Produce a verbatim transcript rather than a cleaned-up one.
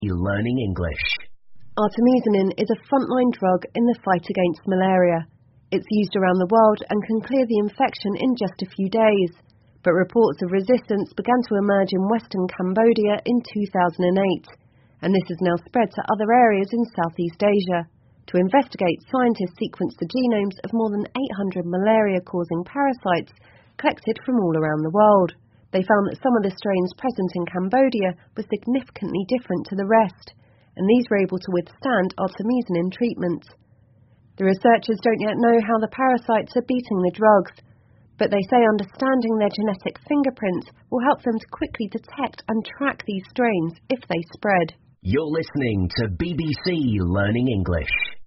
Learning English. Artemisinin is a frontline drug in the fight against malaria. It's used around the world and can clear the infection in just a few days. But reports of resistance began to emerge in western Cambodia in two thousand eight, and this has now spread to other areas in Southeast Asia. To investigate, scientists sequenced the genomes of more than eight hundred malaria-causing parasites collected from all around the world. They found that some of the strains present in Cambodia were significantly different to the rest, and these were able to withstand artemisinin treatment. The researchers don't yet know how the parasites are beating the drugs, but they say understanding their genetic fingerprints will help them to quickly detect and track these strains if they spread. You're listening to B B C Learning English.